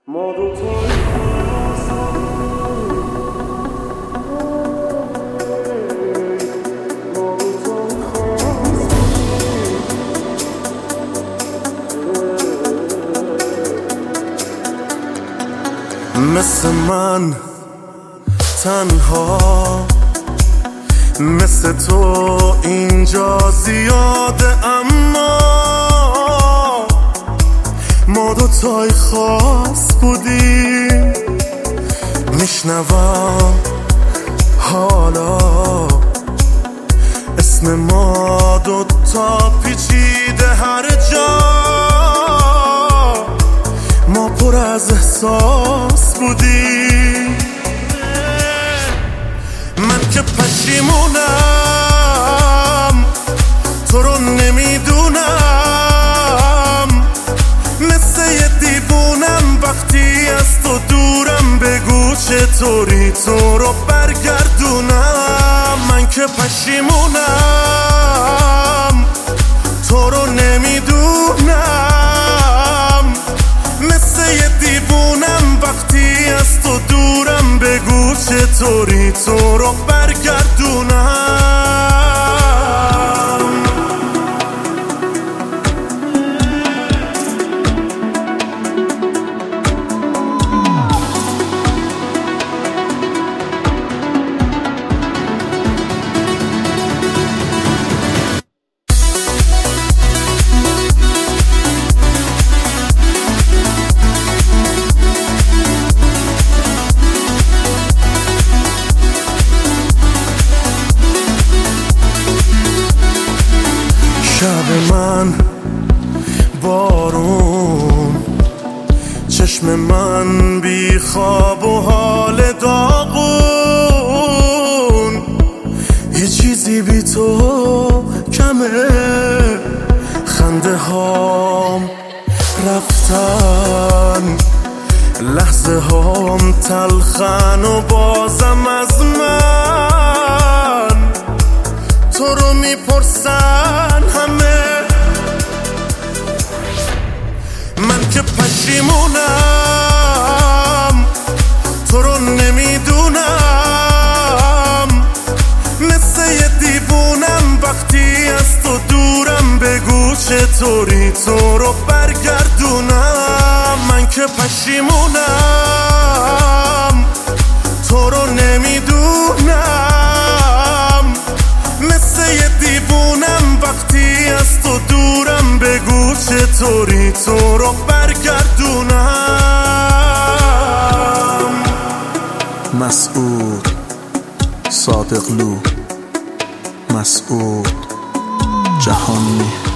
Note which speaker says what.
Speaker 1: ما دوتایی مثل من تنها، مثل تو اینجا زیاده، اما ما دوتای خاص بودیم. میشنوم حالا اسم ما دوتا پیچیده هر جا، ما پر از احساس بودیم. من که پشیمونم تو رو نمیدونم، مثل یه دیوونم وقتی از تو دورم، بگو چطوری تو رو برگردونم. من که پشیمونم تو رو نمیدونم، مثل یه دیوونم وقتی از تو دورم، بگو چطوری تو رو برگردونم. شب من بارون، چشم من بی خواب و حال داغون، یه چیزی بی تو کمه، خنده هام رفتن، لحظه هام تلخن و بازم از من تو رو میپرسن همه. من که پشیمونم تو رو نمیدونم، مثل یه دیوونم وقتی از تو دورم، بگو چطوری تو رو برگردونم. من که پشیمونم تو رو نمیدونم، مثل یه دیوونم وقتی از تو دورم، بگو چطوری تو رو برگردونم.
Speaker 2: مسعود صادقلو، مسعود جهانی.